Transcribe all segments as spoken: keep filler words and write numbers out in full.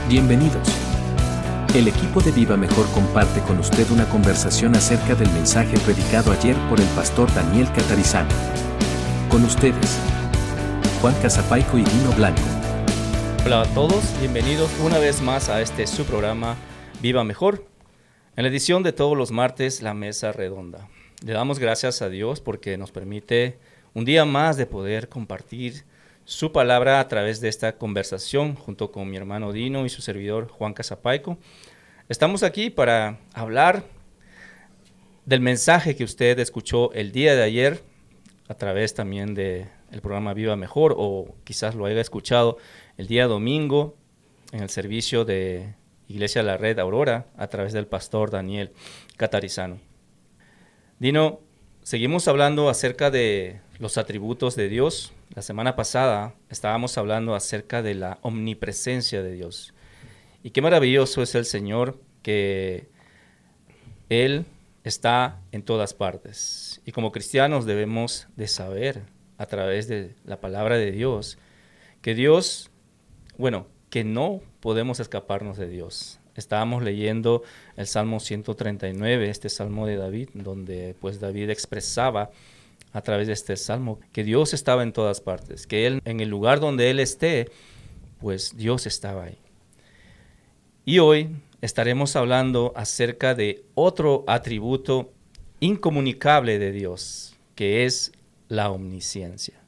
Bienvenidos. El equipo de Viva Mejor comparte con usted una conversación acerca del mensaje predicado ayer por el pastor Daniel Catarizano. Con ustedes, Juan Casapaico y Dino Blanco. Hola a todos, bienvenidos una vez más a este su programa Viva Mejor. En la edición de todos los martes, La Mesa Redonda. Le damos gracias a Dios porque nos permite un día más de poder compartir su palabra a través de esta conversación junto con mi hermano Dino y su servidor Juan Casapaico. Estamos aquí para hablar del mensaje que usted escuchó el día de ayer a través también del programa Viva Mejor, o quizás lo haya escuchado el día domingo en el servicio de Iglesia de la Red Aurora a través del pastor Daniel Catarizano. Dino, seguimos hablando acerca de los atributos de Dios. La semana pasada estábamos hablando acerca de la omnipresencia de Dios. Y qué maravilloso es el Señor, que Él está en todas partes. Y como cristianos debemos de saber a través de la palabra de Dios que Dios, bueno, que no podemos escaparnos de Dios. Estábamos leyendo el Salmo ciento treinta y nueve, este Salmo de David, donde pues David expresaba a través de este Salmo que Dios estaba en todas partes, que Él, en el lugar donde Él esté, pues Dios estaba ahí. Y hoy estaremos hablando acerca de otro atributo incomunicable de Dios, que es la omnisciencia.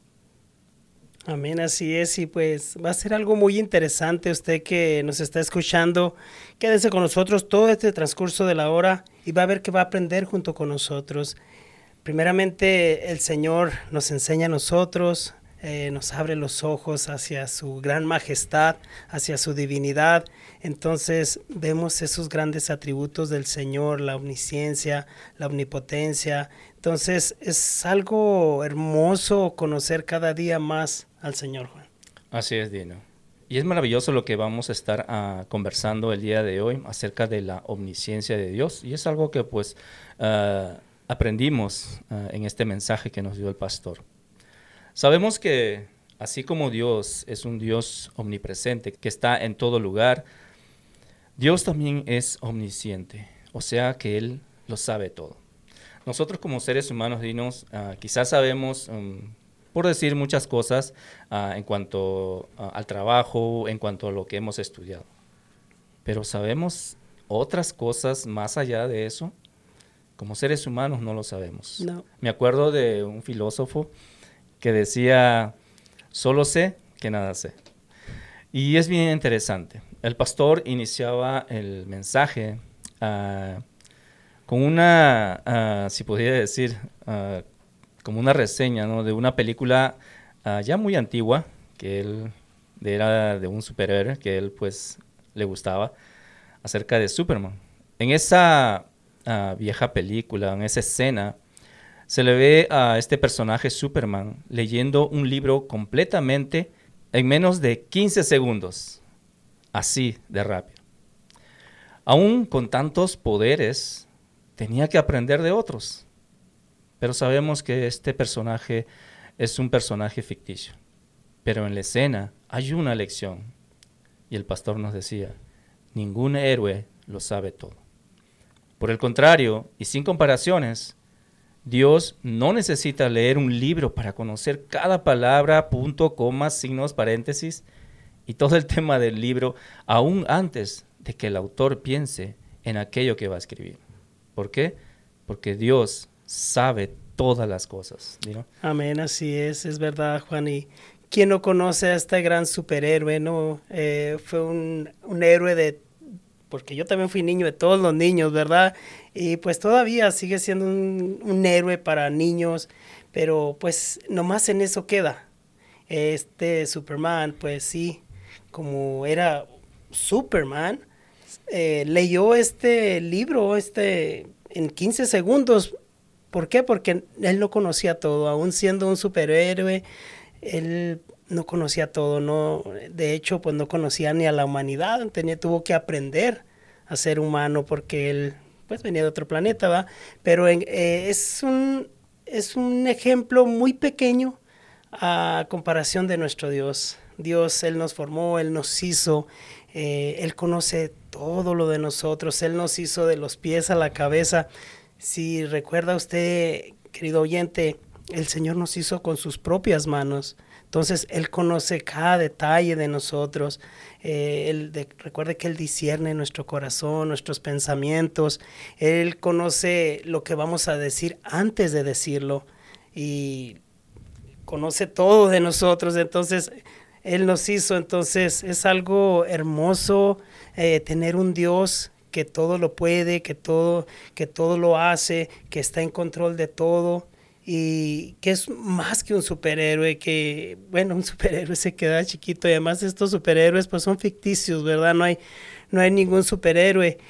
Amén, así es, y pues va a ser algo muy interesante. Usted que nos está escuchando, quédese con nosotros todo este transcurso de la hora y va a ver que va a aprender junto con nosotros. Primeramente, el Señor nos enseña a nosotros, eh, nos abre los ojos hacia su gran majestad, hacia su divinidad. Entonces vemos esos grandes atributos del Señor, la omnisciencia, la omnipotencia. Entonces es algo hermoso conocer cada día más al Señor, Juan. Así es, Dino. Y es maravilloso lo que vamos a estar uh, conversando el día de hoy acerca de la omnisciencia de Dios. Y es algo que pues uh, aprendimos uh, en este mensaje que nos dio el pastor. Sabemos que así como Dios es un Dios omnipresente, que está en todo lugar, Dios también es omnisciente, o sea que Él lo sabe todo. Nosotros como seres humanos, dinos, uh, quizás sabemos, um, por decir muchas cosas, uh, en cuanto uh, al trabajo, en cuanto a lo que hemos estudiado. Pero sabemos otras cosas más allá de eso. Como seres humanos no lo sabemos. No. Me acuerdo de un filósofo que decía, solo sé que nada sé. Y es bien interesante. El pastor iniciaba el mensaje uh, con una, uh, si podría decir, uh, como una reseña, ¿no?, de una película uh, ya muy antigua, que él era de un superhéroe que él pues le gustaba, acerca de Superman. En esa uh, vieja película, en esa escena, se le ve a este personaje Superman leyendo un libro completamente en menos de quince segundos, así de rápido. Aún con tantos poderes, tenía que aprender de otros. Pero sabemos que este personaje es un personaje ficticio. Pero en la escena hay una lección. Y el pastor nos decía, ningún héroe lo sabe todo. Por el contrario, y sin comparaciones, Dios no necesita leer un libro para conocer cada palabra, punto, coma, signos, paréntesis y todo el tema del libro, aún antes de que el autor piense en aquello que va a escribir. ¿Por qué? Porque Dios sabe todas las cosas, ¿no? Amén, así es, es verdad, Juan. Y ¿quién no conoce a este gran superhéroe, no? Eh, fue un, un héroe de, porque yo también fui niño de todos los niños, ¿verdad? Y pues todavía sigue siendo un, un héroe para niños, pero pues nomás en eso queda. Este Superman, pues sí, como era Superman, eh, leyó este libro este en quince segundos. ¿Por qué? Porque él no conocía todo, aún siendo un superhéroe, él no conocía todo, no, de hecho, pues no conocía ni a la humanidad, tenía, tuvo que aprender a ser humano porque él, pues venía de otro planeta, ¿va? Pero en, eh, es un, es un ejemplo muy pequeño a comparación de nuestro Dios, Dios, Él nos formó, Él nos hizo, eh, Él conoce todo lo de nosotros, Él nos hizo de los pies a la cabeza. Si recuerda usted, querido oyente, el Señor nos hizo con sus propias manos. Entonces, Él conoce cada detalle de nosotros. Eh, él de, recuerde que Él discierne nuestro corazón, nuestros pensamientos. Él conoce lo que vamos a decir antes de decirlo. Y conoce todo de nosotros. Entonces, Él nos hizo. Entonces, es algo hermoso eh, tener un Dios que todo lo puede, que todo, que todo lo hace, que está en control de todo. Y que es más que un superhéroe, que, bueno, un superhéroe se queda chiquito y además estos superhéroes pues son ficticios, ¿verdad? No hay, no hay ningún superhéroe.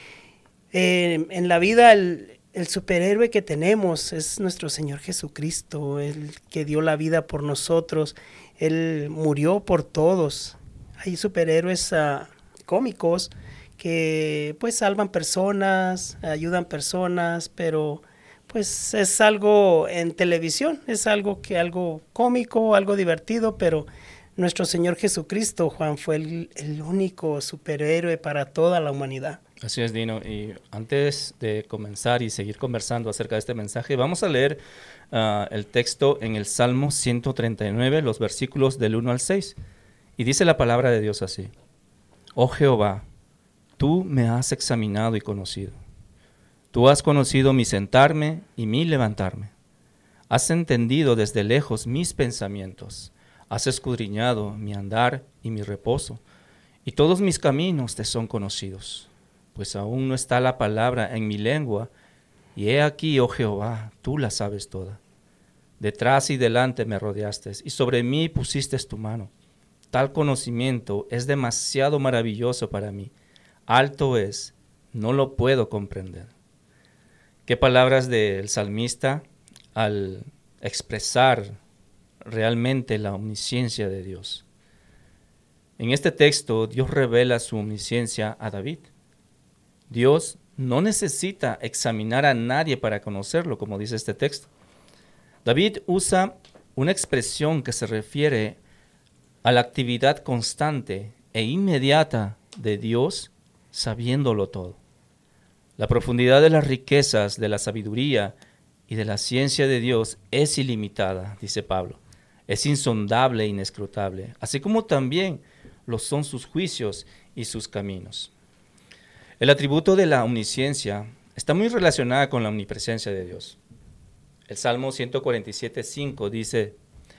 Eh, en la vida el, el superhéroe que tenemos es nuestro Señor Jesucristo, el que dio la vida por nosotros, Él murió por todos. Hay superhéroes uh, cómicos que pues salvan personas, ayudan personas, pero pues es algo en televisión, es algo que algo cómico, algo divertido, pero nuestro Señor Jesucristo, Juan, fue el, el único superhéroe para toda la humanidad. Así es, Dino. Y antes de comenzar y seguir conversando acerca de este mensaje, vamos a leer uh, el texto en el Salmo ciento treinta y nueve, los versículos del uno al seis. Y dice la palabra de Dios así: Oh Jehová, tú me has examinado y conocido. Tú has conocido mi sentarme y mi levantarme. Has entendido desde lejos mis pensamientos. Has escudriñado mi andar y mi reposo. Y todos mis caminos te son conocidos. Pues aún no está la palabra en mi lengua. Y he aquí, oh Jehová, tú la sabes toda. Detrás y delante me rodeaste, y sobre mí pusiste tu mano. Tal conocimiento es demasiado maravilloso para mí. Alto es, no lo puedo comprender. Qué palabras del salmista al expresar realmente la omnisciencia de Dios. En este texto, Dios revela su omnisciencia a David. Dios no necesita examinar a nadie para conocerlo, como dice este texto. David usa una expresión que se refiere a la actividad constante e inmediata de Dios sabiéndolo todo. La profundidad de las riquezas, de la sabiduría y de la ciencia de Dios es ilimitada, dice Pablo. Es insondable e inescrutable, así como también lo son sus juicios y sus caminos. El atributo de la omnisciencia está muy relacionada con la omnipresencia de Dios. El Salmo ciento cuarenta y siete, cinco dice: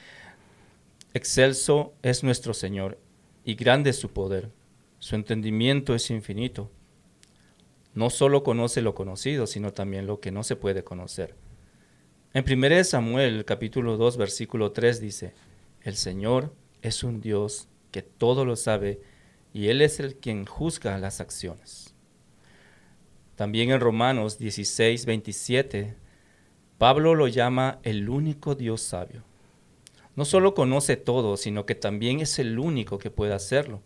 Excelso es nuestro Señor, y grande es su poder. Su entendimiento es infinito. No solo conoce lo conocido, sino también lo que no se puede conocer. En primera de Samuel, capítulo dos, versículo tres dice: El Señor es un Dios que todo lo sabe, y Él es el quien juzga las acciones. También en Romanos dieciséis, veintisiete, Pablo lo llama el único Dios sabio. No solo conoce todo, sino que también es el único que puede hacerlo.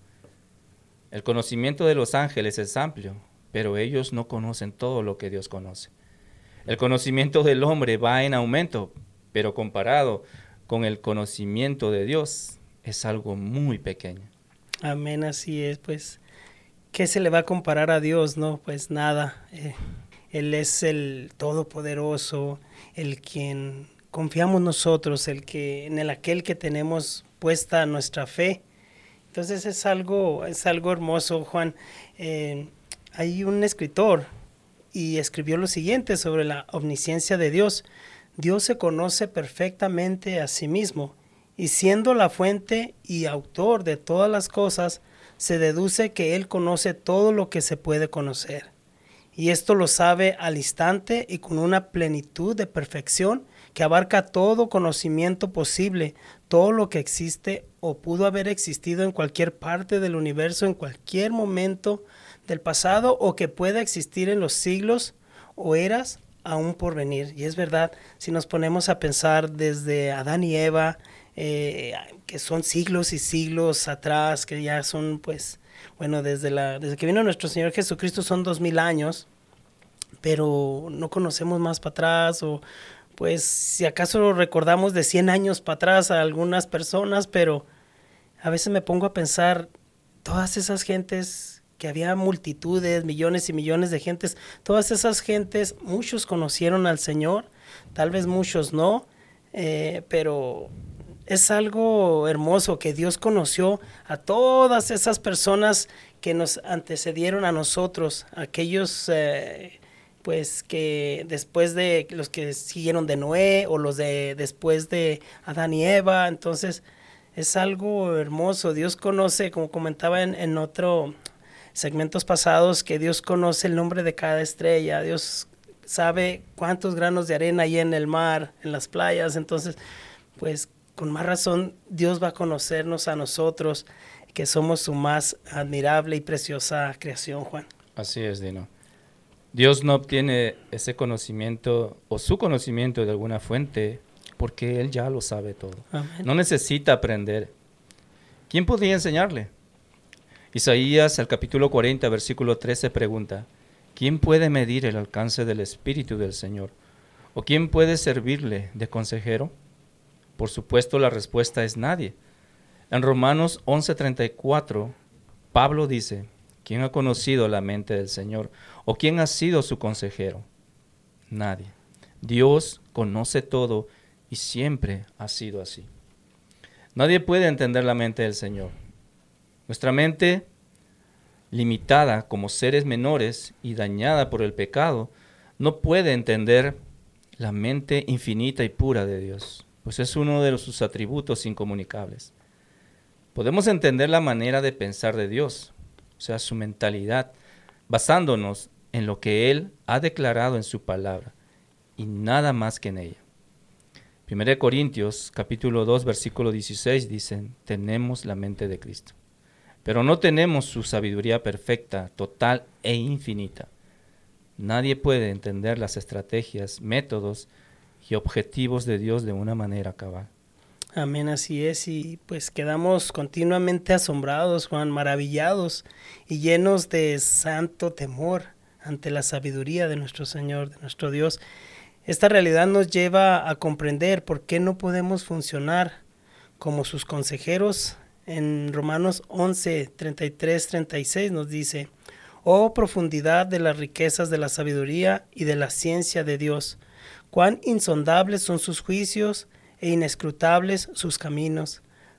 El conocimiento de los ángeles es amplio, pero ellos no conocen todo lo que Dios conoce. El conocimiento del hombre va en aumento, pero comparado con el conocimiento de Dios, es algo muy pequeño. Amén, así es, pues, ¿qué se le va a comparar a Dios? No, pues nada. Eh, él es el Todopoderoso, el quien confiamos nosotros, el que, en el aquel que tenemos puesta nuestra fe. Entonces es algo, es algo hermoso, Juan. Eh, Hay un escritor y escribió lo siguiente sobre la omnisciencia de Dios. Dios se conoce perfectamente a sí mismo, y siendo la fuente y autor de todas las cosas, se deduce que Él conoce todo lo que se puede conocer. Y esto lo sabe al instante y con una plenitud de perfección que abarca todo conocimiento posible, todo lo que existe o pudo haber existido en cualquier parte del universo, en cualquier momento del pasado, o que pueda existir en los siglos o eras aún por venir. Y es verdad, si nos ponemos a pensar desde Adán y Eva, eh, que son siglos y siglos atrás, que ya son, pues, bueno, desde, la, desde que vino nuestro Señor Jesucristo son dos mil años, pero no conocemos más para atrás, o pues si acaso recordamos de cien años para atrás a algunas personas, pero a veces me pongo a pensar, todas esas gentes, que había multitudes, millones y millones de gentes, todas esas gentes, muchos conocieron al Señor, tal vez muchos no, eh, pero es algo hermoso que Dios conoció a todas esas personas que nos antecedieron a nosotros, aquellos eh, pues que después de los que siguieron de Noé o los de después de Adán y Eva. Entonces es algo hermoso. Dios conoce, como comentaba en, en otros segmentos pasados, que Dios conoce el nombre de cada estrella. Dios sabe cuántos granos de arena hay en el mar, en las playas. Entonces, pues con más razón Dios va a conocernos a nosotros, que somos su más admirable y preciosa creación, Juan. Así es, Dino. Dios no obtiene ese conocimiento o su conocimiento de alguna fuente porque Él ya lo sabe todo. Amén. No necesita aprender. ¿Quién podría enseñarle? Isaías, al capítulo cuarenta, versículo trece, pregunta: ¿quién puede medir el alcance del Espíritu del Señor? ¿O quién puede servirle de consejero? Por supuesto, la respuesta es nadie. En Romanos once treinta y cuatro, Pablo dice: ¿quién ha conocido la mente del Señor? ¿O quién ha sido su consejero? Nadie. Dios conoce todo y siempre ha sido así. Nadie puede entender la mente del Señor. Nuestra mente, limitada como seres menores y dañada por el pecado, no puede entender la mente infinita y pura de Dios, pues es uno de sus atributos incomunicables. Podemos entender la manera de pensar de Dios, o sea, su mentalidad, basándonos en lo que Él ha declarado en su palabra y nada más que en ella. Primera de Corintios, capítulo dos, versículo dieciséis, dicen: tenemos la mente de Cristo, pero no tenemos su sabiduría perfecta, total e infinita. Nadie puede entender las estrategias, métodos y objetivos de Dios de una manera cabal. Amén, así es, y pues quedamos continuamente asombrados, Juan, maravillados y llenos de santo temor ante la sabiduría de nuestro Señor, de nuestro Dios. Esta realidad nos lleva a comprender por qué no podemos funcionar como sus consejeros. En Romanos once, treinta y tres, treinta y seis nos dice: oh profundidad de las riquezas de la sabiduría y de la ciencia de Dios, cuán insondables son sus juicios e inescrutables sus caminos.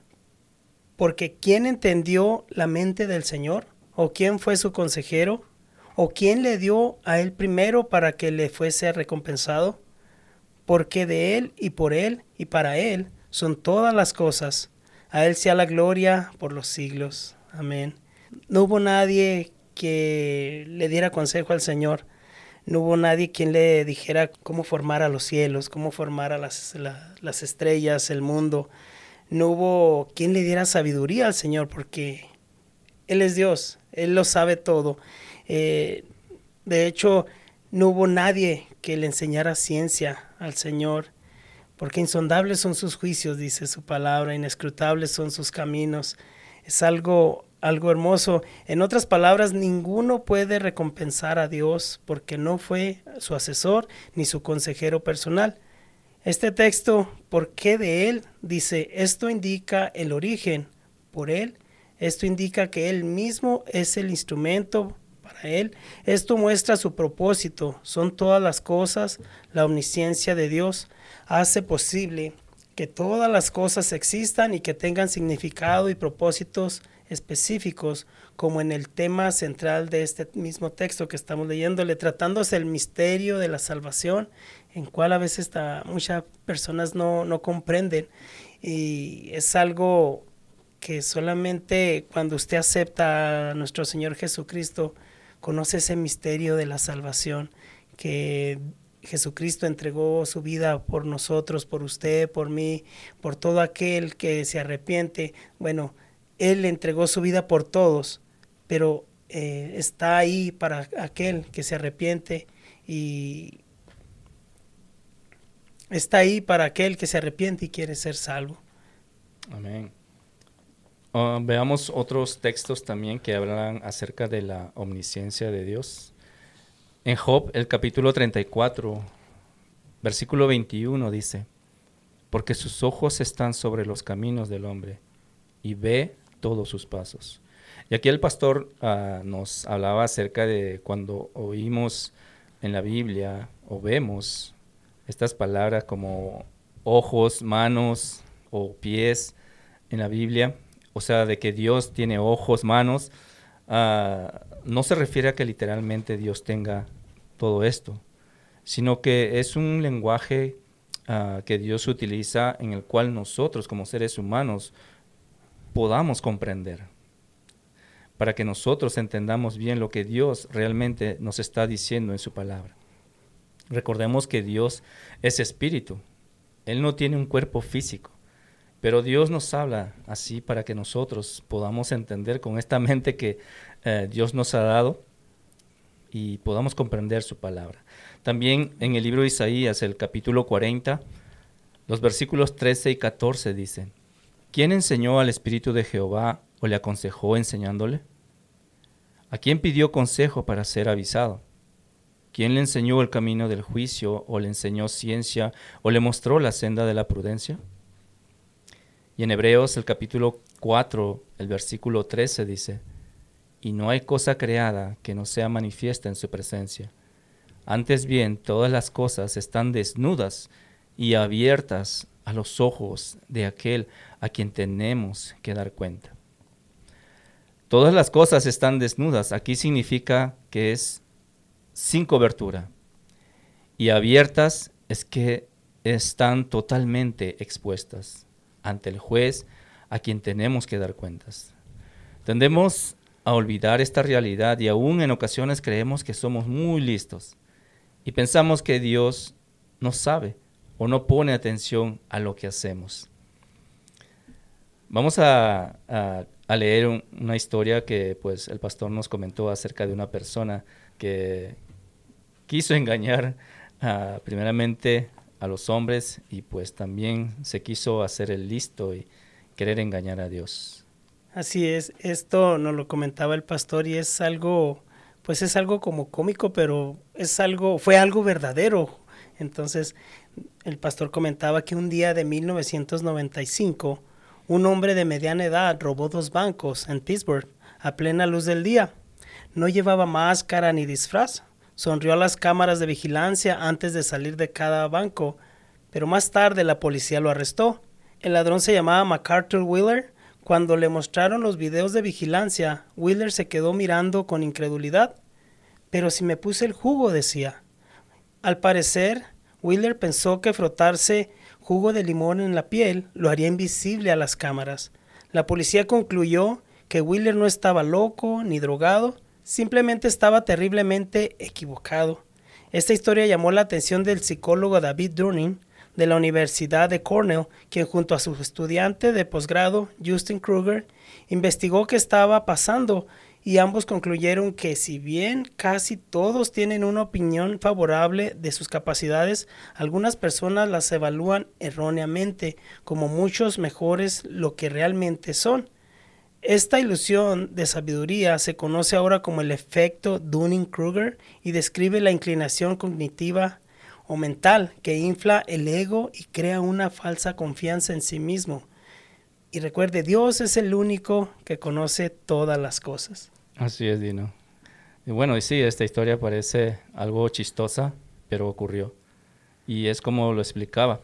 Porque ¿quién entendió la mente del Señor? ¿O quién fue su consejero? ¿O quién le dio a él primero para que le fuese recompensado? Porque de él y por él y para él son todas las cosas. A él sea la gloria por los siglos. Amén. No hubo nadie que le diera consejo al Señor. No hubo nadie quien le dijera cómo formar a los cielos, cómo formar a las, la, las estrellas, el mundo. No hubo quien le diera sabiduría al Señor, porque Él es Dios, Él lo sabe todo. Eh, de hecho, no hubo nadie que le enseñara ciencia al Señor, porque insondables son sus juicios, dice su palabra, inescrutables son sus caminos. Es algo... algo hermoso. En otras palabras, ninguno puede recompensar a Dios porque no fue su asesor ni su consejero personal. Este texto, ¿por qué de él? Dice, esto indica el origen por él. Esto indica que él mismo es el instrumento para él. Esto muestra su propósito. Son todas las cosas. La omnisciencia de Dios hace posible que todas las cosas existan y que tengan significado y propósitos específicos, como en el tema central de este mismo texto que estamos leyéndole, tratándose el misterio de la salvación, en cual a veces ta, muchas personas no, no comprenden, y es algo que solamente cuando usted acepta a nuestro Señor Jesucristo, conoce ese misterio de la salvación, que Jesucristo entregó su vida por nosotros, por usted, por mí, por todo aquel que se arrepiente. Bueno, Él entregó su vida por todos, pero eh, está ahí para aquel que se arrepiente y está ahí para aquel que se arrepiente y quiere ser salvo. Amén. Uh, veamos otros textos también que hablan acerca de la omnisciencia de Dios. En Job, el capítulo treinta y cuatro, versículo veintiuno dice: porque sus ojos están sobre los caminos del hombre, y ve todos sus pasos. Y aquí el pastor uh, nos hablaba acerca de cuando oímos en la Biblia o vemos estas palabras como ojos, manos o pies en la Biblia, o sea, de que Dios tiene ojos, manos, uh, no se refiere a que literalmente Dios tenga todo esto, sino que es un lenguaje uh, que Dios utiliza en el cual nosotros como seres humanos podamos comprender, para que nosotros entendamos bien lo que Dios realmente nos está diciendo en su palabra. Recordemos que Dios es espíritu, Él no tiene un cuerpo físico, pero Dios nos habla así para que nosotros podamos entender con esta mente que eh, Dios nos ha dado y podamos comprender su palabra. También en el libro de Isaías, el capítulo cuarenta, los versículos trece y catorce dicen: ¿Quién enseñó al Espíritu de Jehová o le aconsejó enseñándole? ¿A quién pidió consejo para ser avisado? ¿Quién le enseñó el camino del juicio o le enseñó ciencia o le mostró la senda de la prudencia? Y en Hebreos, el capítulo cuatro, el versículo trece dice: Y no hay cosa creada que no sea manifiesta en su presencia. Antes bien, todas las cosas están desnudas y abiertas a los ojos de aquel a quien tenemos que dar cuenta. Todas las cosas están desnudas. Aquí significa que es sin cobertura. Y abiertas es que están totalmente expuestas ante el juez a quien tenemos que dar cuentas. Tendemos a olvidar esta realidad y aún en ocasiones creemos que somos muy listos y pensamos que Dios no sabe o no pone atención a lo que hacemos. Vamos a, a, a leer un, una historia que pues el pastor nos comentó acerca de una persona que quiso engañar uh, primeramente a los hombres y pues también se quiso hacer el listo y querer engañar a Dios. Así es, esto nos lo comentaba el pastor y es algo, pues es algo como cómico, pero es algo, fue algo verdadero. Entonces, el pastor comentaba que un día de mil novecientos noventa y cinco, un hombre de mediana edad robó dos bancos en Pittsburgh a plena luz del día. No llevaba máscara ni disfraz. Sonrió a las cámaras de vigilancia antes de salir de cada banco, pero más tarde la policía lo arrestó. El ladrón se llamaba MacArthur Wheeler. Cuando le mostraron los videos de vigilancia, Wheeler se quedó mirando con incredulidad. Pero si me puse el jugo, decía. Al parecer, Wheeler pensó que frotarse jugo de limón en la piel lo haría invisible a las cámaras. La policía concluyó que Wheeler no estaba loco ni drogado, simplemente estaba terriblemente equivocado. Esta historia llamó la atención del psicólogo David Durning de la Universidad de Cornell, quien junto a su estudiante de posgrado, Justin Kruger, investigó qué estaba pasando y ambos concluyeron que si bien casi todos tienen una opinión favorable de sus capacidades, algunas personas las evalúan erróneamente como muchos mejores lo que realmente son. Esta ilusión de sabiduría se conoce ahora como el efecto Dunning-Kruger y describe la inclinación cognitiva o mental que infla el ego y crea una falsa confianza en sí mismo. Y recuerde, Dios es el único que conoce todas las cosas. Así es, Dino. Y bueno, y sí, esta historia parece algo chistosa, pero ocurrió. Y es como lo explicaba.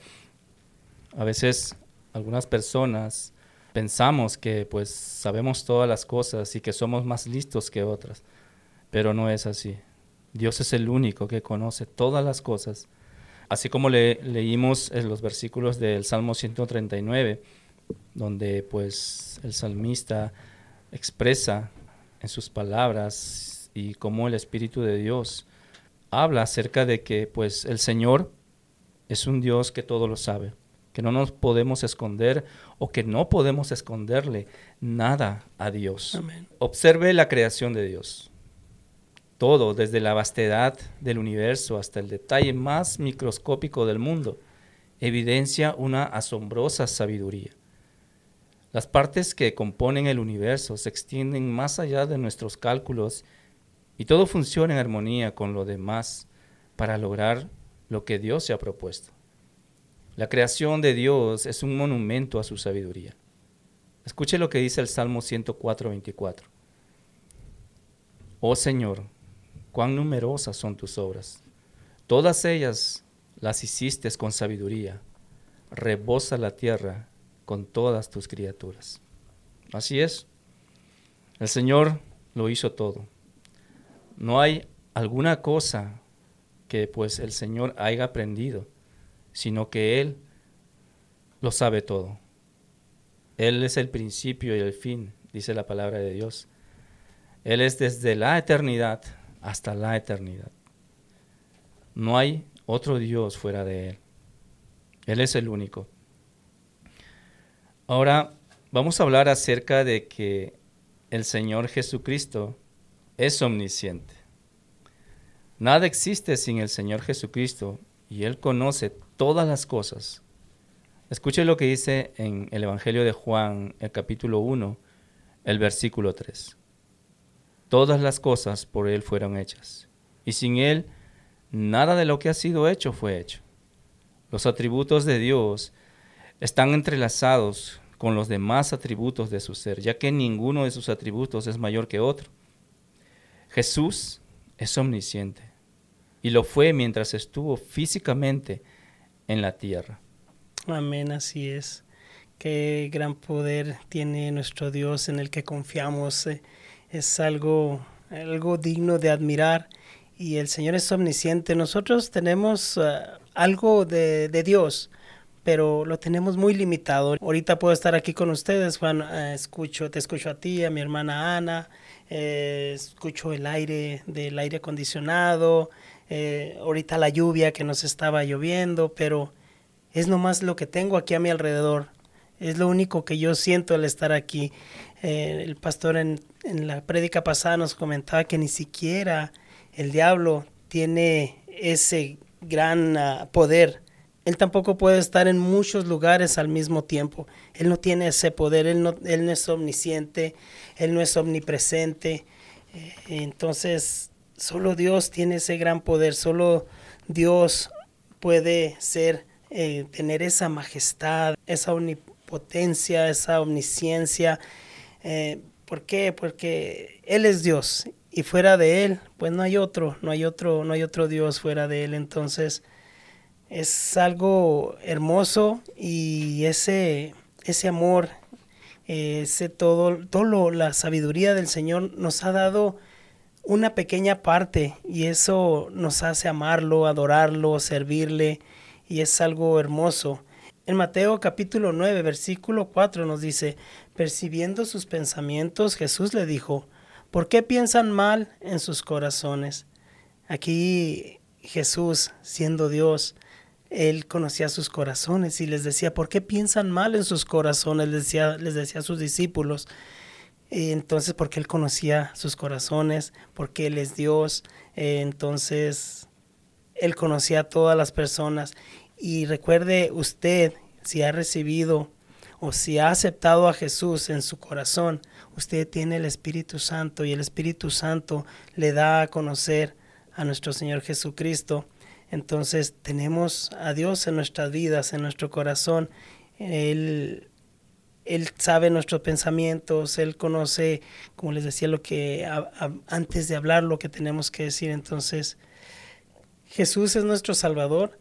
A veces algunas personas pensamos que pues sabemos todas las cosas y que somos más listos que otras, pero no es así. Dios es el único que conoce todas las cosas. Así como le, leímos en los versículos del Salmo ciento treinta y nueve, donde pues el salmista expresa en sus palabras y cómo el Espíritu de Dios habla acerca de que pues el Señor es un Dios que todo lo sabe, que no nos podemos esconder o que no podemos esconderle nada a Dios. Amén. Observe la creación de Dios. Todo, desde la vastedad del universo hasta el detalle más microscópico del mundo, evidencia una asombrosa sabiduría. Las partes que componen el universo se extienden más allá de nuestros cálculos y todo funciona en armonía con lo demás para lograr lo que Dios se ha propuesto. La creación de Dios es un monumento a su sabiduría. Escuche lo que dice el Salmo ciento cuatro, veinticuatro. Oh Señor, cuán numerosas son tus obras. Todas ellas las hiciste con sabiduría. Rebosa la tierra con todas tus criaturas. Así es. El Señor lo hizo todo. No hay alguna cosa que pues el Señor haya aprendido, sino que Él lo sabe todo. Él es el principio y el fin, dice la palabra de Dios. Él es desde la eternidad hasta la eternidad. No hay otro Dios fuera de Él. Él es el único. Ahora vamos a hablar acerca de que el Señor Jesucristo es omnisciente. Nada existe sin el Señor Jesucristo y Él conoce todas las cosas. Escuche lo que dice en el Evangelio de Juan, el capítulo uno, el versículo tres. Todas las cosas por Él fueron hechas, y sin Él nada de lo que ha sido hecho fue hecho. Los atributos de Dios están entrelazados con los demás atributos de su ser, ya que ninguno de sus atributos es mayor que otro. Jesús es omnisciente, y lo fue mientras estuvo físicamente en la tierra. Amén, así es. Qué gran poder tiene nuestro Dios en el que confiamos. Es algo, algo digno de admirar. Y el Señor es omnisciente. Nosotros tenemos uh, algo de, de Dios, pero lo tenemos muy limitado. Ahorita puedo estar aquí con ustedes, Juan. Uh, escucho, te escucho a ti, a mi hermana Ana. Eh, escucho el aire del aire acondicionado. Eh, ahorita la lluvia que nos estaba lloviendo, pero es nomás lo que tengo aquí a mi alrededor. Es lo único que yo siento al estar aquí. Eh, el pastor en, en la prédica pasada nos comentaba que ni siquiera el diablo tiene ese gran uh, poder. Él tampoco puede estar en muchos lugares al mismo tiempo. Él no tiene ese poder. Él no, él no es omnisciente. Él no es omnipresente. Eh, entonces, solo Dios tiene ese gran poder. Solo Dios puede ser Eh, tener esa majestad, esa omnipotencia, esa omnisciencia. Eh, ¿Por qué? Porque Él es Dios y fuera de Él, pues no hay otro, no hay otro, no hay otro Dios fuera de Él. Entonces es algo hermoso y ese, ese amor, ese todo, todo lo, la sabiduría del Señor nos ha dado una pequeña parte y eso nos hace amarlo, adorarlo, servirle. Y es algo hermoso. En Mateo capítulo nueve, versículo cuatro nos dice, percibiendo sus pensamientos, Jesús le dijo, ¿por qué piensan mal en sus corazones? Aquí Jesús, siendo Dios, Él conocía sus corazones y les decía, ¿por qué piensan mal en sus corazones? Les decía, les decía a sus discípulos. Y entonces, porque Él conocía sus corazones, porque Él es Dios, eh, entonces Él conocía a todas las personas. Y recuerde usted, si ha recibido o si ha aceptado a Jesús en su corazón, usted tiene el Espíritu Santo y el Espíritu Santo le da a conocer a nuestro Señor Jesucristo. Entonces tenemos a Dios en nuestras vidas, en nuestro corazón. Él, Él sabe nuestros pensamientos, Él conoce, como les decía, lo que a, a, antes de hablar lo que tenemos que decir. Entonces Jesús es nuestro Salvador.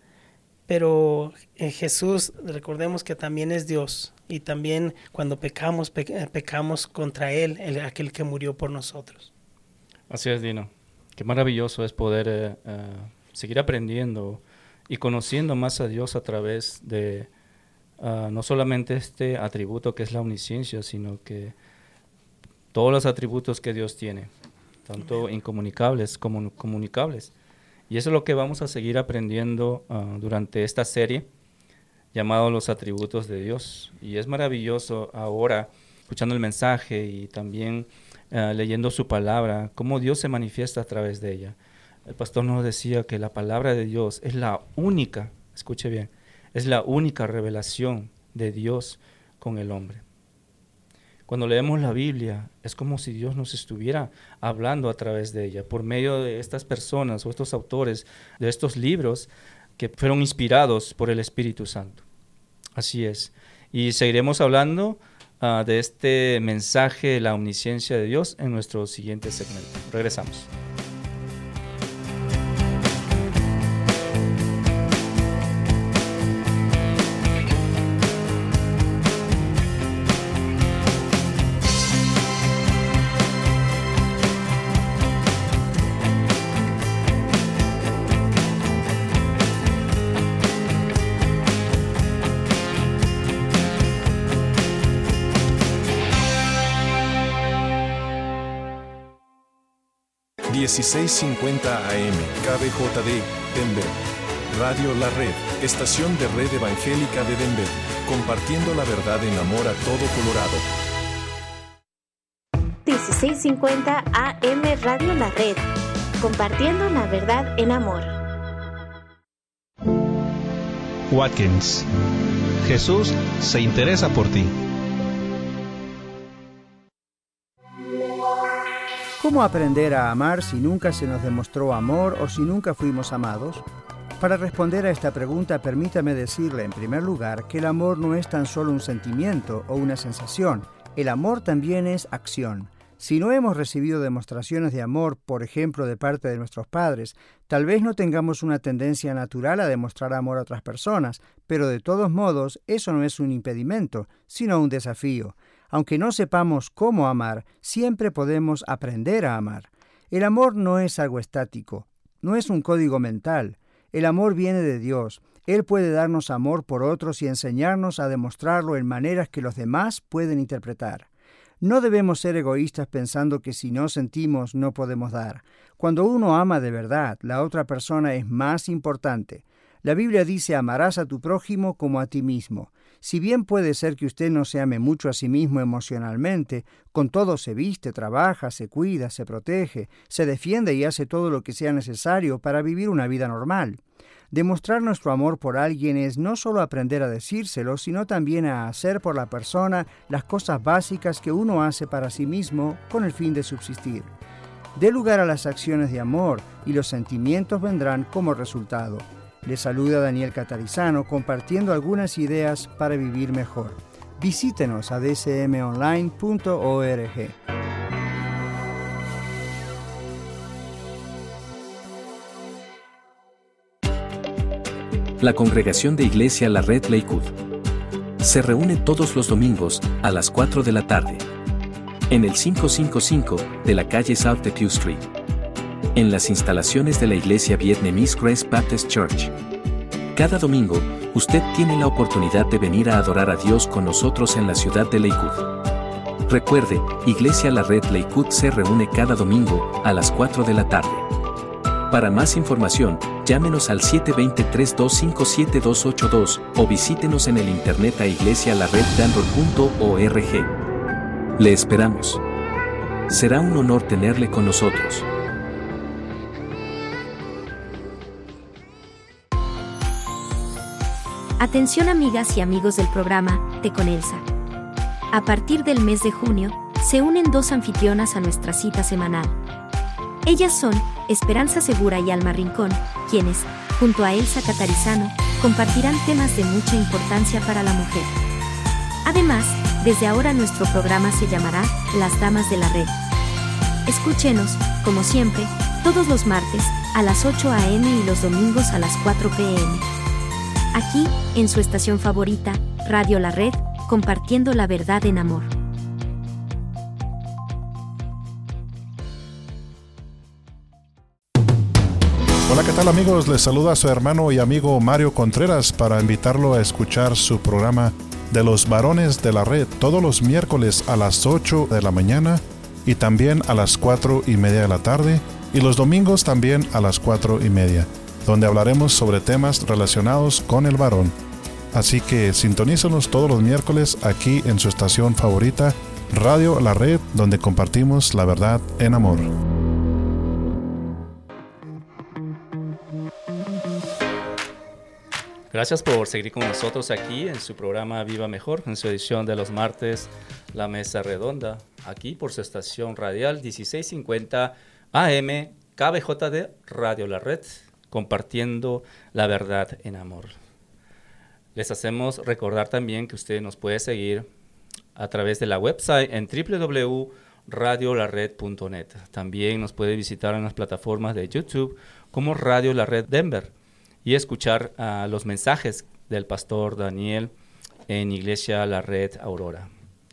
Pero eh, Jesús, recordemos que también es Dios y también cuando pecamos, pe- pecamos contra Él, el, aquel que murió por nosotros. Así es, Dino. Qué maravilloso es poder eh, uh, seguir aprendiendo y conociendo más a Dios a través de uh, no solamente este atributo que es la omnisciencia, sino que todos los atributos que Dios tiene, tanto incomunicables como comunicables. Y eso es lo que vamos a seguir aprendiendo uh, durante esta serie llamado Los Atributos de Dios. Y es maravilloso ahora, escuchando el mensaje y también uh, leyendo su palabra, cómo Dios se manifiesta a través de ella. El pastor nos decía que la palabra de Dios es la única, escuche bien, es la única revelación de Dios con el hombre. Cuando leemos la Biblia, es como si Dios nos estuviera hablando a través de ella, por medio de estas personas o estos autores de estos libros que fueron inspirados por el Espíritu Santo. Así es. Y seguiremos hablando uh, de este mensaje, la omnisciencia de Dios, en nuestro siguiente segmento. Regresamos. dieciséis cincuenta A M, K B J D, Denver. Radio La Red, estación de red evangélica de Denver, compartiendo la verdad en amor a todo Colorado. dieciséis cincuenta A M Radio La Red, compartiendo la verdad en amor. Watkins. Jesús se interesa por ti. ¿Cómo aprender a amar si nunca se nos demostró amor o si nunca fuimos amados? Para responder a esta pregunta, permítame decirle en primer lugar que el amor no es tan solo un sentimiento o una sensación. El amor también es acción. Si no hemos recibido demostraciones de amor, por ejemplo, de parte de nuestros padres, tal vez no tengamos una tendencia natural a demostrar amor a otras personas, pero de todos modos, eso no es un impedimento, sino un desafío. Aunque no sepamos cómo amar, siempre podemos aprender a amar. El amor no es algo estático, no es un código mental. El amor viene de Dios. Él puede darnos amor por otros y enseñarnos a demostrarlo en maneras que los demás pueden interpretar. No debemos ser egoístas pensando que si no sentimos no podemos dar. Cuando uno ama de verdad, la otra persona es más importante. La Biblia dice: amarás a tu prójimo como a ti mismo. Si bien puede ser que usted no se ame mucho a sí mismo emocionalmente, con todo se viste, trabaja, se cuida, se protege, se defiende y hace todo lo que sea necesario para vivir una vida normal. Demostrar nuestro amor por alguien es no solo aprender a decírselo, sino también a hacer por la persona las cosas básicas que uno hace para sí mismo con el fin de subsistir. Dé lugar a las acciones de amor y los sentimientos vendrán como resultado. Le saluda Daniel Catarizano compartiendo algunas ideas para vivir mejor. Visítenos a d c m online punto org. La congregación de Iglesia La Red Lakewood se reúne todos los domingos a las cuatro de la tarde en el quinientos cincuenta y cinco de la calle South de Pew Street, en las instalaciones de la iglesia Vietnamese Grace Baptist Church. Cada domingo, usted tiene la oportunidad de venir a adorar a Dios con nosotros en la ciudad de Lakewood. Recuerde, Iglesia La Red Lakewood se reúne cada domingo a las cuatro de la tarde. Para más información, llámenos al siete dos cero, tres dos cinco, siete dos ocho dos o visítenos en el internet a iglesia la red denver punto org. Le esperamos. Será un honor tenerle con nosotros. Atención amigas y amigos del programa Té con Elsa. A partir del mes de junio, se unen dos anfitrionas a nuestra cita semanal. Ellas son Esperanza Segura y Alma Rincón, quienes, junto a Elsa Catarizano, compartirán temas de mucha importancia para la mujer. Además, desde ahora nuestro programa se llamará Las Damas de la Red. Escúchenos, como siempre, todos los martes, a las ocho a eme y los domingos a las cuatro pe eme. Aquí, en su estación favorita, Radio La Red, compartiendo la verdad en amor. Hola, ¿qué tal amigos? Les saluda su hermano y amigo Mario Contreras para invitarlo a escuchar su programa de los varones de la red todos los miércoles a las ocho de la mañana y también a las cuatro y media de la tarde y los domingos también a las cuatro y media, donde hablaremos sobre temas relacionados con el varón. Así que sintonízanos todos los miércoles aquí en su estación favorita, Radio La Red, donde compartimos la verdad en amor. Gracias por seguir con nosotros aquí en su programa Viva Mejor, en su edición de los martes, La Mesa Redonda, aquí por su estación radial dieciséis cincuenta A M, K B J D, Radio La Red, compartiendo la verdad en amor. Les hacemos recordar también que usted nos puede seguir a través de la website en doble u doble u doble u punto radio la red punto net. También nos puede visitar en las plataformas de YouTube como Radio La Red Denver y escuchar uh, los mensajes del pastor Daniel en Iglesia La Red Aurora.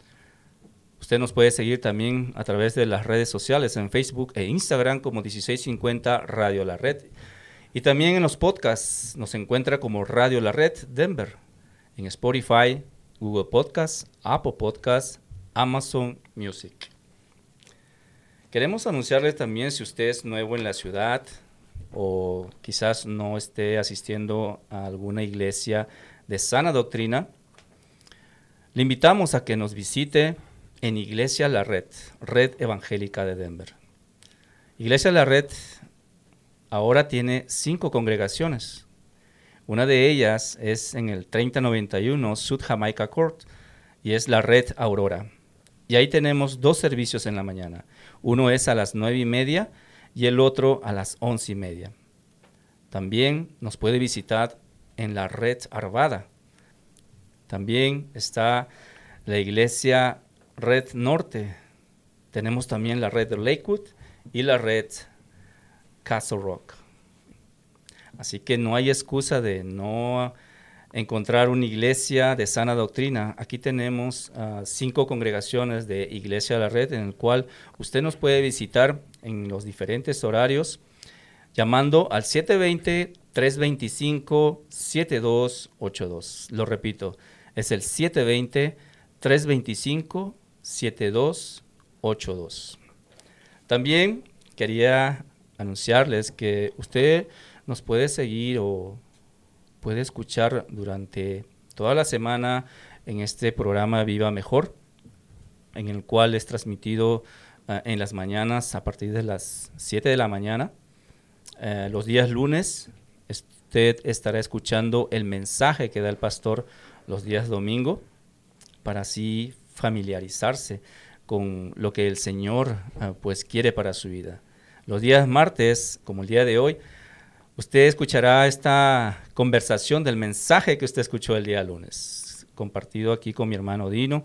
Usted nos puede seguir también a través de las redes sociales en Facebook e Instagram como dieciséis cincuenta Radio La Red. Y también en los podcasts nos encuentra como Radio La Red Denver, en Spotify, Google Podcasts, Apple Podcasts, Amazon Music. Queremos anunciarle también, si usted es nuevo en la ciudad o quizás no esté asistiendo a alguna iglesia de sana doctrina, le invitamos a que nos visite en Iglesia La Red, Red Evangélica de Denver. Iglesia La Red ahora tiene cinco congregaciones. Una de ellas es en el treinta noventa y uno South Jamaica Court y es la Red Aurora. Y ahí tenemos dos servicios en la mañana. Uno es a las nueve y media y el otro a las once y media. También nos puede visitar en la Red Arvada. También está la iglesia Red Norte. Tenemos también la Red Lakewood y la Red Castle Rock. Así que no hay excusa de no encontrar una iglesia de sana doctrina. Aquí tenemos uh, cinco congregaciones de Iglesia de la Red, en el cual usted nos puede visitar en los diferentes horarios, llamando al siete dos cero, tres dos cinco, siete dos ocho dos. Lo repito, es el siete dos cero, tres dos cinco, siete dos ocho dos. También quería anunciarles que usted nos puede seguir o puede escuchar durante toda la semana en este programa Viva Mejor, en el cual es transmitido uh, en las mañanas a partir de las siete de la mañana. Uh, los días lunes usted estará escuchando el mensaje que da el pastor los días domingo para así familiarizarse con lo que el Señor uh, pues quiere para su vida. Los días martes, como el día de hoy, usted escuchará esta conversación del mensaje que usted escuchó el día lunes, compartido aquí con mi hermano Dino.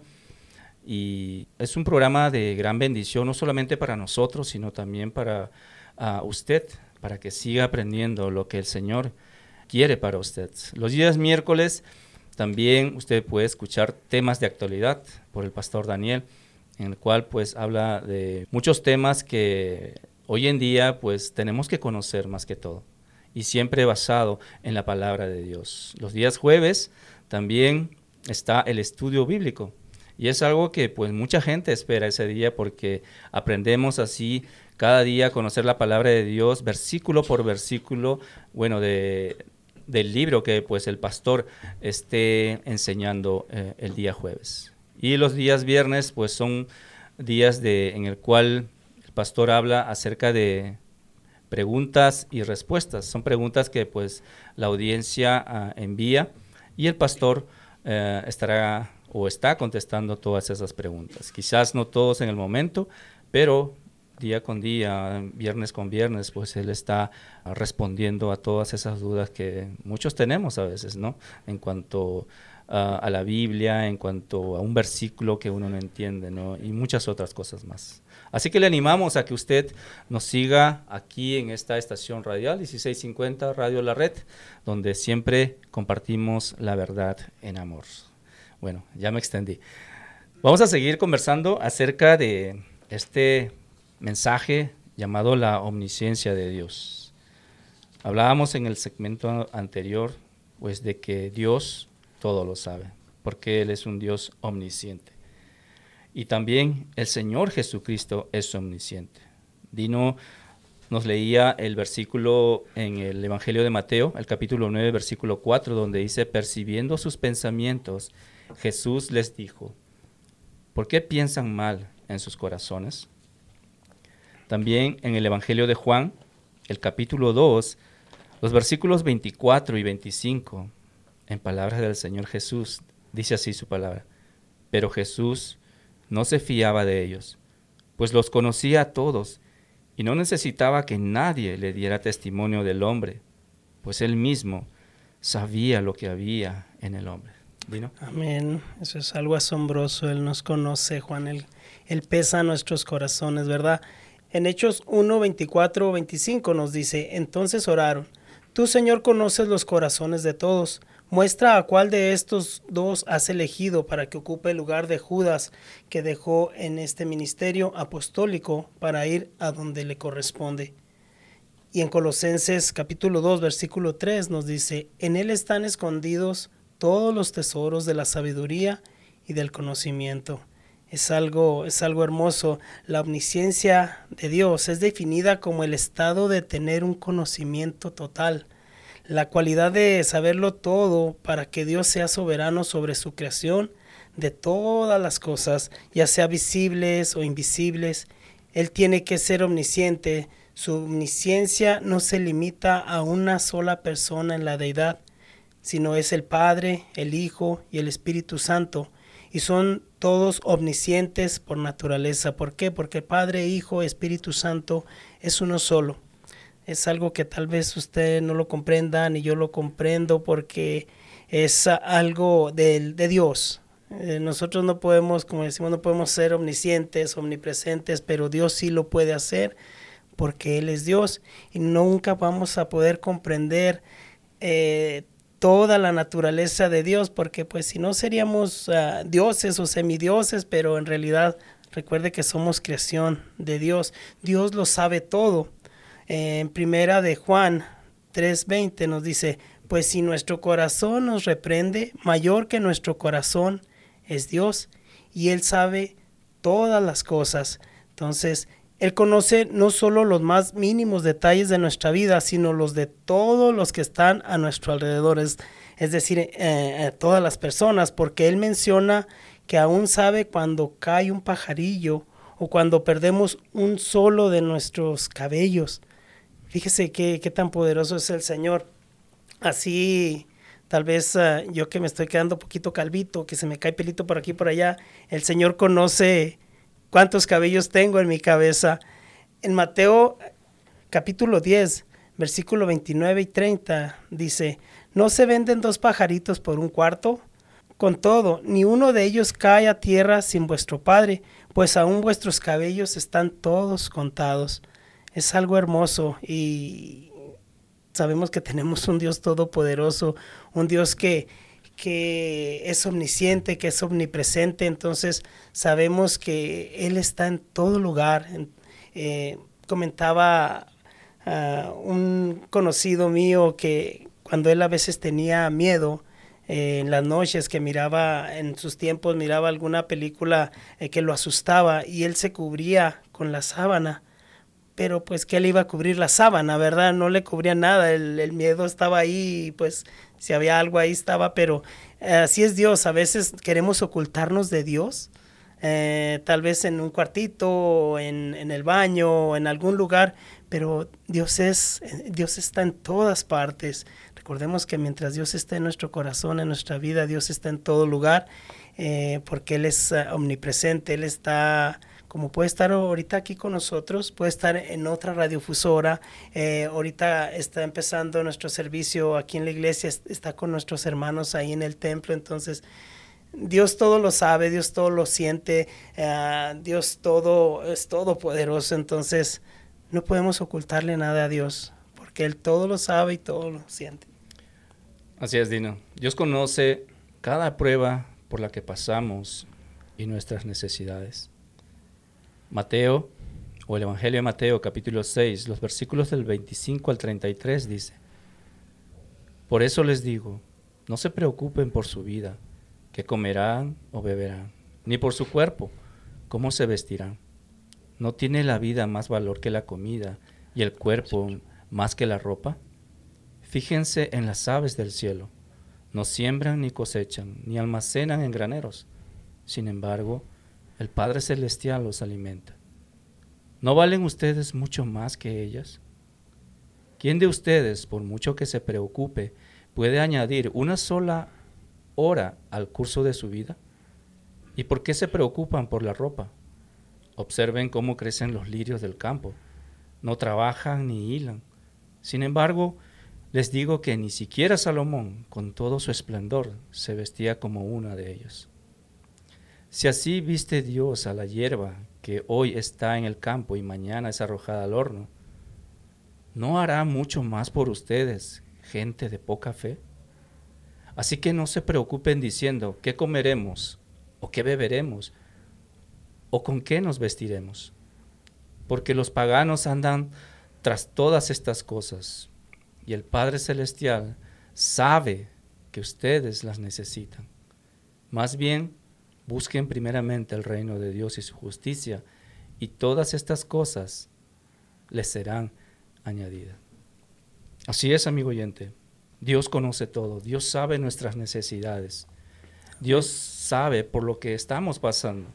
Y es un programa de gran bendición, no solamente para nosotros, sino también para uh, usted, para que siga aprendiendo lo que el Señor quiere para usted. Los días miércoles también usted puede escuchar temas de actualidad por el pastor Daniel, en el cual pues habla de muchos temas que hoy en día pues tenemos que conocer más que todo, y siempre basado en la palabra de Dios. Los días jueves también está el estudio bíblico, y es algo que pues mucha gente espera ese día, porque aprendemos así cada día a conocer la palabra de Dios, versículo por versículo, bueno, de, del libro que pues el pastor esté enseñando eh, el día jueves. Y los días viernes pues son días de, en el cual el pastor habla acerca de preguntas y respuestas. Son preguntas que pues la audiencia uh, envía y el pastor uh, estará o está contestando todas esas preguntas. Quizás no todos en el momento, pero día con día, viernes con viernes, pues él está uh, respondiendo a todas esas dudas que muchos tenemos a veces, ¿no? En cuanto uh, a la Biblia, en cuanto a un versículo que uno no entiende, ¿no? Y muchas otras cosas más. Así que le animamos a que usted nos siga aquí en esta estación radial, dieciséis cincuenta Radio La Red, donde siempre compartimos la verdad en amor. Bueno, ya me extendí. Vamos a seguir conversando acerca de este mensaje llamado la omnisciencia de Dios. Hablábamos en el segmento anterior, pues, de que Dios todo lo sabe, porque Él es un Dios omnisciente. Y también el Señor Jesucristo es omnisciente. Dino nos leía el versículo en el Evangelio de Mateo, el capítulo nueve, versículo cuatro, donde dice: percibiendo sus pensamientos, Jesús les dijo, ¿por qué piensan mal en sus corazones? También en el Evangelio de Juan, el capítulo dos, los versículos veinticuatro y veinticinco, en palabras del Señor Jesús, dice así su palabra: pero Jesús no se fiaba de ellos, pues los conocía a todos y no necesitaba que nadie le diera testimonio del hombre, pues él mismo sabía lo que había en el hombre. Dino. Amén. Eso es algo asombroso. Él nos conoce, Juan. Él, él pesa nuestros corazones, ¿verdad? En Hechos uno, veinticuatro, veinticinco nos dice, entonces oraron. Tú, Señor, conoces los corazones de todos. Muestra a cuál de estos dos has elegido para que ocupe el lugar de Judas que dejó en este ministerio apostólico para ir a donde le corresponde. Y en Colosenses capítulo dos, versículo tres nos dice, en él están escondidos todos los tesoros de la sabiduría y del conocimiento. Es algo, es algo hermoso. La omnisciencia de Dios es definida como el estado de tener un conocimiento total, la cualidad de saberlo todo para que Dios sea soberano sobre su creación de todas las cosas, ya sea visibles o invisibles. Él tiene que ser omnisciente. Su omnisciencia no se limita a una sola persona en la deidad, sino es el Padre, el Hijo y el Espíritu Santo. Y son todos omniscientes por naturaleza. ¿Por qué? Porque Padre, Hijo, Espíritu Santo es uno solo. Es algo que tal vez usted no lo comprenda, ni yo lo comprendo, porque es algo de, de Dios. Eh, nosotros no podemos, como decimos, no podemos ser omniscientes, omnipresentes, pero Dios sí lo puede hacer, porque Él es Dios. Y nunca vamos a poder comprender eh, toda la naturaleza de Dios, porque pues si no seríamos uh, dioses o semidioses, pero en realidad recuerde que somos creación de Dios. Dios lo sabe todo. Eh, en primera de Juan tres veinte nos dice, pues si nuestro corazón nos reprende, mayor que nuestro corazón es Dios, y Él sabe todas las cosas. Entonces, Él conoce no solo los más mínimos detalles de nuestra vida, sino los de todos los que están a nuestro alrededor, es, es decir, eh, todas las personas, porque Él menciona que aún sabe cuando cae un pajarillo o cuando perdemos un solo de nuestros cabellos. Fíjese qué, qué tan poderoso es el Señor. Así, tal vez uh, yo que me estoy quedando un poquito calvito, que se me cae pelito por aquí y por allá, el Señor conoce cuántos cabellos tengo en mi cabeza. En Mateo capítulo diez, versículo veintinueve y treinta, dice, ¿no se venden dos pajaritos por un cuarto? Con todo, ni uno de ellos cae a tierra sin vuestro Padre, pues aún vuestros cabellos están todos contados. Es algo hermoso y sabemos que tenemos un Dios todopoderoso, un Dios que, que es omnisciente, que es omnipresente. Entonces sabemos que Él está en todo lugar. Eh, comentaba uh, un conocido mío que cuando él a veces tenía miedo, eh, en las noches que miraba, en sus tiempos miraba alguna película eh, que lo asustaba, y él se cubría con la sábana. Pero pues que él iba a cubrir la sábana, ¿verdad? No le cubría nada, el, el miedo estaba ahí, y pues si había algo ahí estaba, pero eh, así es Dios. A veces queremos ocultarnos de Dios, eh, tal vez en un cuartito, en, en el baño, o en algún lugar, pero Dios es, Dios está en todas partes. Recordemos que mientras Dios está en nuestro corazón, en nuestra vida, Dios está en todo lugar, eh, porque Él es uh, omnipresente. Él está... como puede estar ahorita aquí con nosotros, puede estar en otra radiofusora, eh, ahorita está empezando nuestro servicio aquí en la iglesia, está con nuestros hermanos ahí en el templo. Entonces Dios todo lo sabe, Dios todo lo siente, uh, Dios todo es todopoderoso. Entonces no podemos ocultarle nada a Dios, porque Él todo lo sabe y todo lo siente. Así es, Dino. Dios conoce cada prueba por la que pasamos y nuestras necesidades. Mateo, o el Evangelio de Mateo, capítulo seis, los versículos del veinticinco al treinta y tres dice, por eso les digo, no se preocupen por su vida, qué comerán o beberán, ni por su cuerpo, cómo se vestirán. ¿No tiene la vida más valor que la comida y el cuerpo más que la ropa? Fíjense en las aves del cielo, no siembran ni cosechan, ni almacenan en graneros. Sin embargo, el Padre Celestial los alimenta. ¿No valen ustedes mucho más que ellas? ¿Quién de ustedes, por mucho que se preocupe, puede añadir una sola hora al curso de su vida? ¿Y por qué se preocupan por la ropa? Observen cómo crecen los lirios del campo. No trabajan ni hilan. Sin embargo, Les digo que ni siquiera Salomón, con todo su esplendor, se vestía como una de ellos. Si así viste Dios a la hierba que hoy está en el campo y mañana es arrojada al horno, ¿no hará mucho más por ustedes, gente de poca fe? Así que no se preocupen diciendo, ¿qué comeremos? ¿O qué beberemos? ¿O con qué nos vestiremos? Porque los paganos andan tras todas estas cosas, y el Padre Celestial sabe que ustedes las necesitan. Más bien, busquen primeramente el reino de Dios y su justicia, y todas estas cosas les serán añadidas. Así es, amigo oyente. Dios conoce todo. Dios sabe nuestras necesidades. Dios sabe por lo que estamos pasando.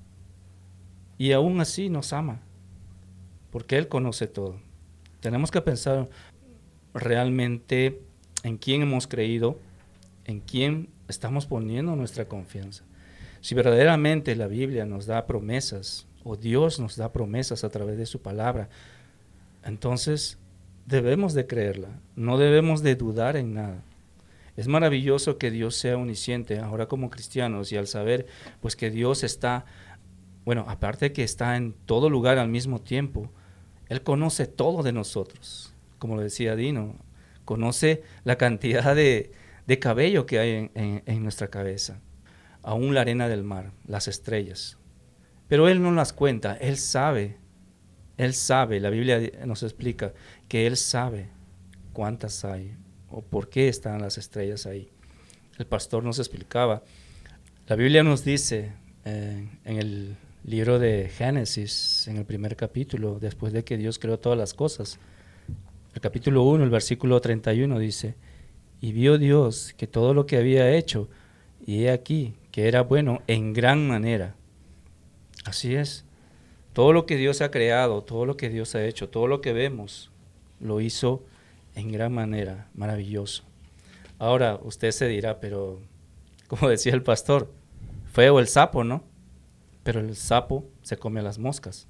Y aún así nos ama, porque Él conoce todo. Tenemos que pensar realmente en quién hemos creído, en quién estamos poniendo nuestra confianza. Si verdaderamente la Biblia nos da promesas, o Dios nos da promesas a través de su palabra, entonces debemos de creerla, no debemos de dudar en nada. Es maravilloso que Dios sea omnisciente ahora como cristianos, y al saber pues que Dios está, bueno, aparte de que está en todo lugar al mismo tiempo, Él conoce todo de nosotros. Como lo decía Dino, conoce la cantidad de, de cabello que hay en, en, en nuestra cabeza, aún la arena del mar, las estrellas. Pero Él no las cuenta, Él sabe, Él sabe, la Biblia nos explica que Él sabe cuántas hay o por qué están las estrellas ahí. El pastor nos explicaba, la Biblia nos dice eh, en el libro de Génesis, en el primer capítulo, después de que Dios creó todas las cosas, el capítulo uno, el versículo treinta y uno dice, y vio Dios que todo lo que había hecho, y he aquí que era bueno en gran manera. Así es, todo lo que Dios ha creado, todo lo que Dios ha hecho, todo lo que vemos, lo hizo en gran manera, maravilloso. Ahora usted se dirá, pero como decía el pastor, feo el sapo, ¿no? Pero el sapo se come a las moscas.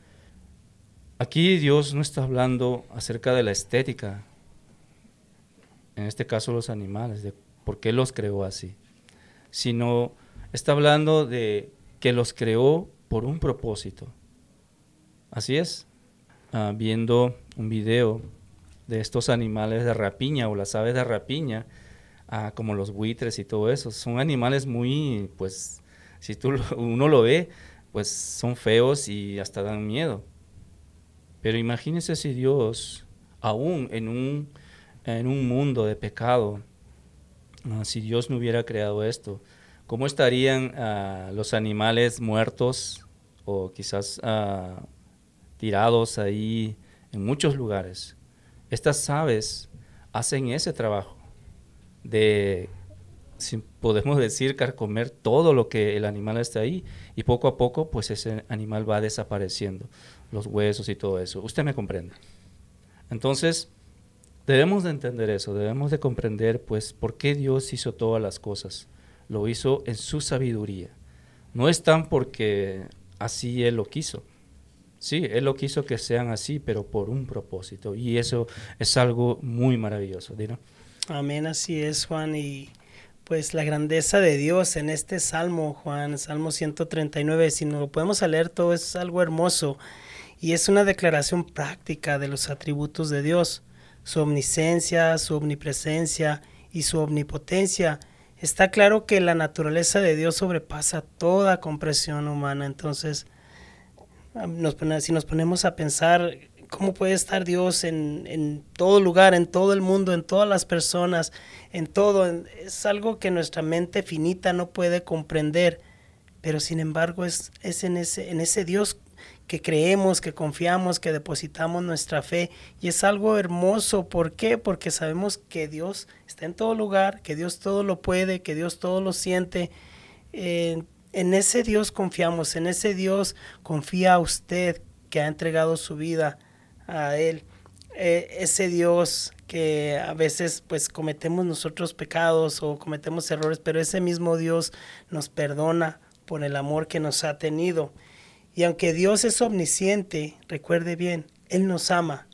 Aquí Dios no está hablando acerca de la estética, en este caso los animales, de por qué los creó así, sino está hablando de que los creó por un propósito. Así es, uh, viendo un video de estos animales de rapiña o las aves de rapiña, uh, como los buitres y todo eso, son animales muy, pues, si tú lo, uno lo ve, pues son feos y hasta dan miedo. Pero imagínese si Dios, aún en un, en un mundo de pecado, uh, si Dios no hubiera creado esto, ¿cómo estarían uh, los animales muertos o quizás uh, tirados ahí en muchos lugares? Estas aves hacen ese trabajo de, si podemos decir, carcomer todo lo que el animal está ahí, y poco a poco pues ese animal va desapareciendo, los huesos y todo eso. Usted me comprende. Entonces debemos de entender eso, debemos de comprender pues por qué Dios hizo todas las cosas. Lo hizo en su sabiduría. No es tan porque así Él lo quiso. Sí, Él lo quiso que sean así, pero por un propósito, y eso es algo muy maravilloso. ¿Dino? Amén, así es, Juan, y pues la grandeza de Dios en este Salmo, Juan, Salmo ciento treinta y nueve, si no lo podemos leer todo, es algo hermoso, y es una declaración práctica de los atributos de Dios, su omnisciencia, su omnipresencia y su omnipotencia. Está claro que la naturaleza de Dios sobrepasa toda comprensión humana. Entonces, nos, si nos ponemos a pensar cómo puede estar Dios en, en todo lugar, en todo el mundo, en todas las personas, en todo, es algo que nuestra mente finita no puede comprender, pero sin embargo es, es en, ese, en ese Dios que creemos, que confiamos, que depositamos nuestra fe, y es algo hermoso. ¿Por qué? Porque sabemos que Dios está en todo lugar, que Dios todo lo puede, que Dios todo lo siente. Eh, en ese Dios confiamos, en ese Dios confía usted que ha entregado su vida a Él. Eh, ese Dios que a veces pues cometemos nosotros pecados o cometemos errores, pero ese mismo Dios nos perdona por el amor que nos ha tenido. Y aunque Dios es omnisciente, recuerde bien, Él nos ama.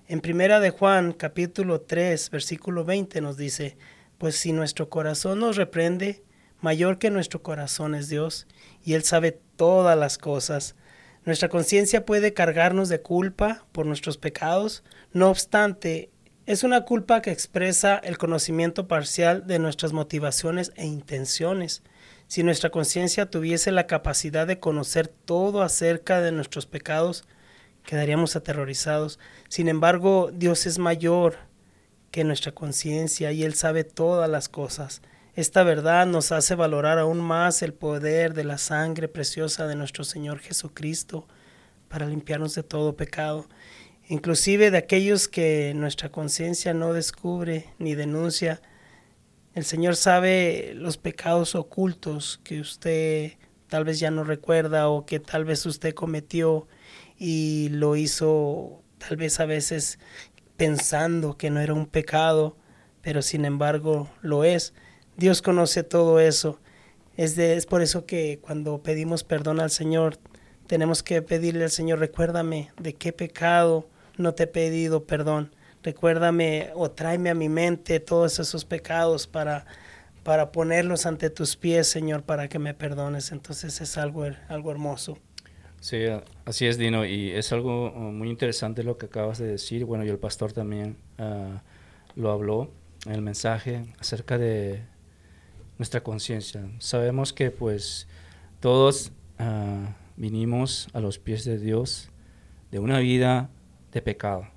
En Primera de Juan, capítulo tres, versículo veinte nos dice, pues si nuestro corazón nos reprende, mayor que nuestro corazón es Dios, y Él sabe todas las cosas. Nuestra conciencia puede cargarnos de culpa por nuestros pecados, no obstante, es una culpa que expresa el conocimiento parcial de nuestras motivaciones e intenciones. Si nuestra conciencia tuviese la capacidad de conocer todo acerca de nuestros pecados, quedaríamos aterrorizados. Sin embargo, Dios es mayor que nuestra conciencia y Él sabe todas las cosas. Esta verdad nos hace valorar aún más el poder de la sangre preciosa de nuestro Señor Jesucristo para limpiarnos de todo pecado, inclusive de aquellos que nuestra conciencia no descubre ni denuncia. El Señor sabe los pecados ocultos que usted tal vez ya no recuerda o que tal vez usted cometió y lo hizo tal vez a veces pensando que no era un pecado, pero sin embargo lo es. Dios conoce todo eso. Es, de, es por eso que cuando pedimos perdón al Señor, tenemos que pedirle al Señor, recuérdame de qué pecado no te he pedido perdón. Recuérdame o tráeme a mi mente todos esos pecados para, para ponerlos ante tus pies, Señor, para que me perdones. Entonces es algo, algo hermoso. Sí, así es, Dino, y es algo muy interesante lo que acabas de decir. Bueno, y el pastor también uh, lo habló en el mensaje acerca de nuestra conciencia. Sabemos que pues todos uh, vinimos a los pies de Dios de una vida de pecado.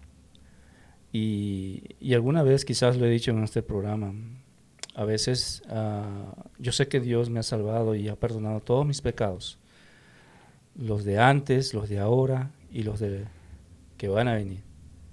Y, y alguna vez quizás lo he dicho en este programa, a veces uh, yo sé que Dios me ha salvado y ha perdonado todos mis pecados, los de antes, los de ahora y los de que van a venir.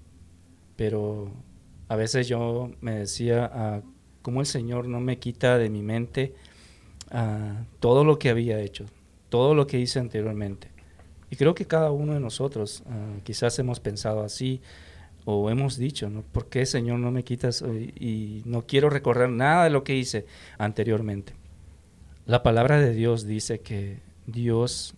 Pero a veces yo me decía, uh, cómo el Señor no me quita de mi mente uh, todo lo que había hecho, todo lo que hice anteriormente. Y creo que cada uno de nosotros uh, quizás hemos pensado así, o hemos dicho, ¿no? ¿Por qué, Señor, no me quitas y, y no quiero recordar nada de lo que hice anteriormente? La palabra de Dios dice que Dios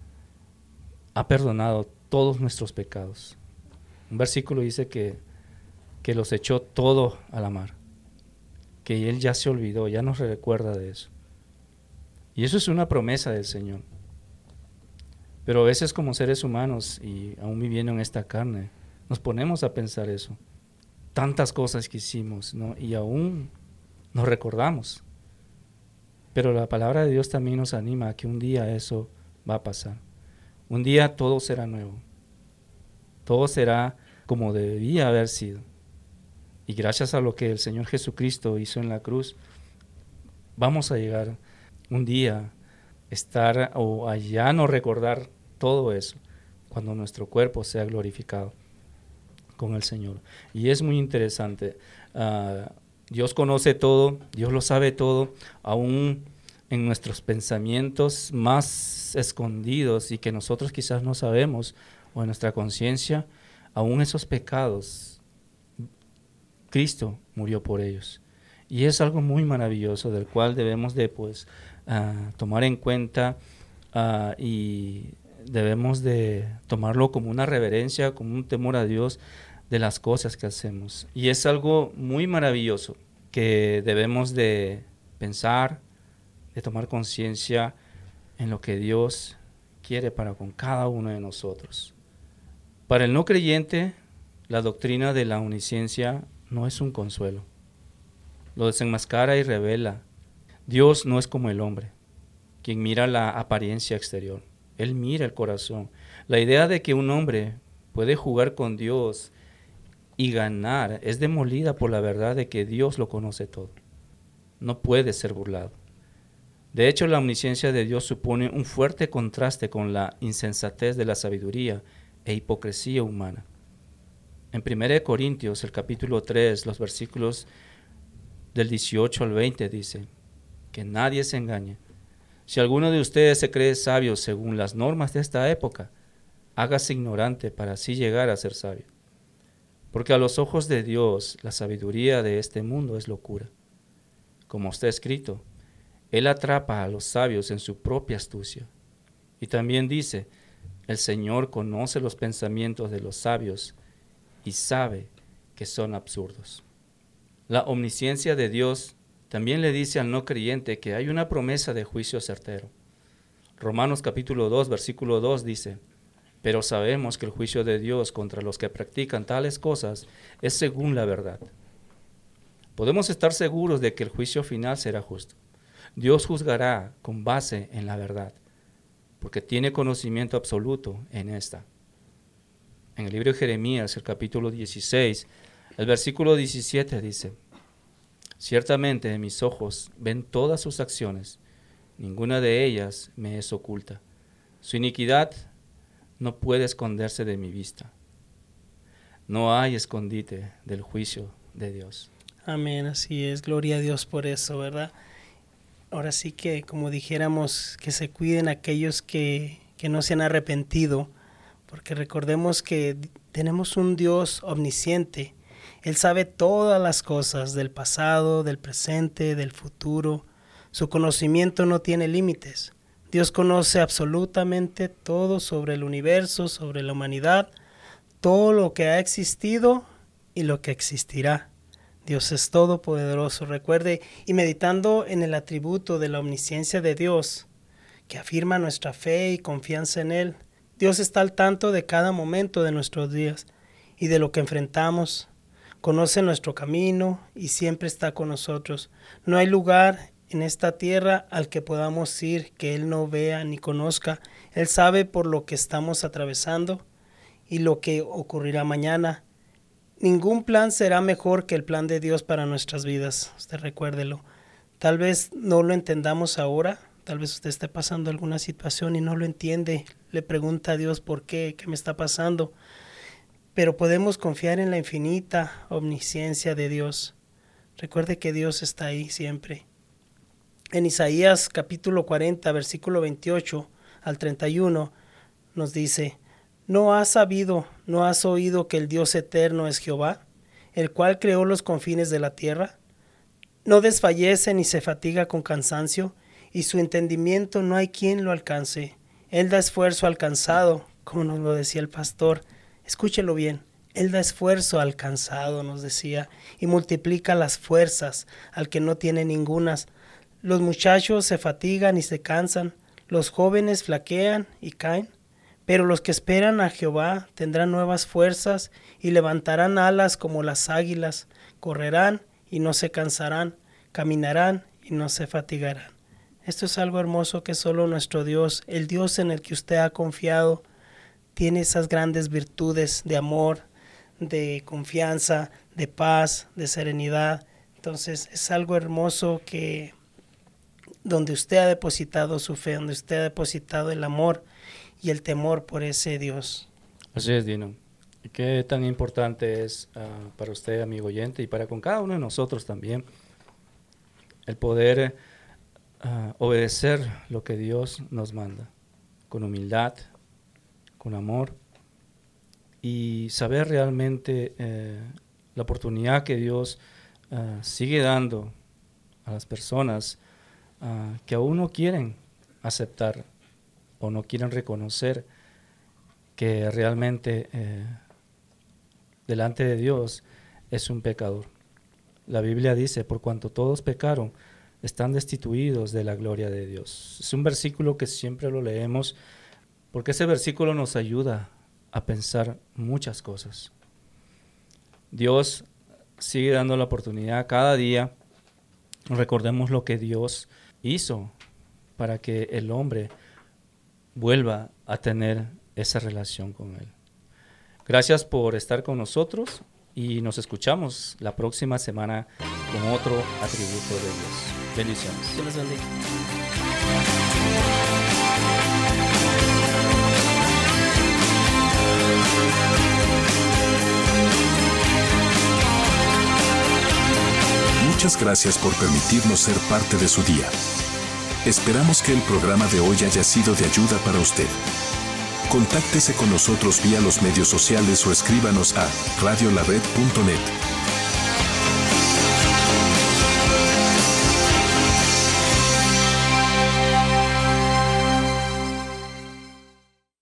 ha perdonado todos nuestros pecados. Un versículo dice que, que los echó todo a la mar, que Él ya se olvidó, ya nos recuerda de eso. Y eso es una promesa del Señor. Pero a veces como seres humanos, y aún viviendo en esta carne, nos ponemos a pensar eso. Tantas cosas que hicimos, ¿no? Y aún nos recordamos. Pero la palabra de Dios también nos anima a que un día eso va a pasar. Un día todo será nuevo. Todo será como debía haber sido. Y gracias a lo que el Señor Jesucristo hizo en la cruz, vamos a llegar un día, estar o allá no recordar todo eso, cuando nuestro cuerpo sea glorificado con el Señor. Y es muy interesante. Uh, Dios conoce todo, Dios lo sabe todo, aún en nuestros pensamientos más escondidos y que nosotros quizás no sabemos, o en nuestra conciencia, aún esos pecados, Cristo murió por ellos. Y es algo muy maravilloso del cual debemos de pues uh, tomar en cuenta uh, y debemos de tomarlo como una reverencia, como un temor a Dios de las cosas que hacemos. Y es algo muy maravilloso que debemos de pensar, de tomar conciencia en lo que Dios quiere para con cada uno de nosotros. Para el no creyente, la doctrina de la omnisciencia no es un consuelo. Lo desenmascara y revela. Dios no es como el hombre, quien mira la apariencia exterior. Él mira el corazón. La idea de que un hombre puede jugar con Dios y ganar es demolida por la verdad de que Dios lo conoce todo. No puede ser burlado. De hecho, la omnisciencia de Dios supone un fuerte contraste con la insensatez de la sabiduría e hipocresía humana. En primera de Corintios, el capítulo tres, los versículos del dieciocho al veinte dice, que nadie se engañe. Si alguno de ustedes se cree sabio según las normas de esta época, hágase ignorante para así llegar a ser sabio. Porque a los ojos de Dios la sabiduría de este mundo es locura. Como está escrito, Él atrapa a los sabios en su propia astucia. Y también dice, el Señor conoce los pensamientos de los sabios y sabe que son absurdos. La omnisciencia de Dios también le dice al no creyente que hay una promesa de juicio certero. Romanos capítulo dos, versículo dos dice: pero sabemos que el juicio de Dios contra los que practican tales cosas es según la verdad. Podemos estar seguros de que el juicio final será justo. Dios juzgará con base en la verdad, porque tiene conocimiento absoluto en esta. En el libro de Jeremías, el capítulo dieciséis, el versículo diecisiete dice: ciertamente mis ojos ven todas sus acciones, ninguna de ellas me es oculta. Su iniquidad no puede esconderse de mi vista. No hay escondite del juicio de Dios. Amén, así es. Gloria a Dios por eso, ¿verdad? Ahora sí que, como dijéramos, que se cuiden aquellos que, que no se han arrepentido, porque recordemos que tenemos un Dios omnisciente. Él sabe todas las cosas del pasado, del presente, del futuro. Su conocimiento no tiene límites. Dios conoce absolutamente todo sobre el universo, sobre la humanidad, todo lo que ha existido y lo que existirá. Dios es todopoderoso. Recuerde, y meditando en el atributo de la omnisciencia de Dios, que afirma nuestra fe y confianza en Él, Dios está al tanto de cada momento de nuestros días y de lo que enfrentamos. Conoce nuestro camino y siempre está con nosotros. No hay lugar en esta tierra al que podamos ir que Él no vea ni conozca. Él sabe por lo que estamos atravesando y lo que ocurrirá mañana. Ningún plan será mejor que el plan de Dios para nuestras vidas. Usted recuérdelo. Tal vez no lo entendamos ahora. Tal vez usted esté pasando alguna situación y no lo entiende. Le pregunta a Dios por qué, qué me está pasando. Pero podemos confiar en la infinita omnisciencia de Dios. Recuerde que Dios está ahí siempre. En Isaías capítulo cuarenta, versículo veintiocho al treinta y uno, nos dice: ¿no has sabido, no has oído que el Dios eterno es Jehová, el cual creó los confines de la tierra? No desfallece ni se fatiga con cansancio, y su entendimiento no hay quien lo alcance. Él da esfuerzo al cansado, como nos lo decía el pastor. Escúchelo bien. Él da esfuerzo al cansado, nos decía, y multiplica las fuerzas al que no tiene ningunas. Los muchachos se fatigan y se cansan, los jóvenes flaquean y caen, pero los que esperan a Jehová tendrán nuevas fuerzas y levantarán alas como las águilas, correrán y no se cansarán, caminarán y no se fatigarán. Esto es algo hermoso que solo nuestro Dios, el Dios en el que usted ha confiado, tiene esas grandes virtudes de amor, de confianza, de paz, de serenidad. Entonces es algo hermoso que donde usted ha depositado su fe, donde usted ha depositado el amor y el temor por ese Dios. Así es, Dino. ¿Y qué tan importante es uh, para usted, amigo oyente, y para con cada uno de nosotros también, el poder uh, obedecer lo que Dios nos manda, con humildad, con amor, y saber realmente eh, la oportunidad que Dios uh, sigue dando a las personas uh, que aún no quieren aceptar o no quieren reconocer que realmente eh, delante de Dios es un pecador. La Biblia dice: por cuanto todos pecaron, están destituidos de la gloria de Dios. Es un versículo que siempre lo leemos porque ese versículo nos ayuda a pensar muchas cosas. Dios sigue dando la oportunidad cada día. Recordemos lo que Dios hizo para que el hombre vuelva a tener esa relación con Él. Gracias por estar con nosotros y nos escuchamos la próxima semana con otro atributo de Dios. Bendiciones. Dios les bendiga. Muchas gracias por permitirnos ser parte de su día. Esperamos que el programa de hoy haya sido de ayuda para usted. Contáctese con nosotros vía los medios sociales o escríbanos a radio la red punto net.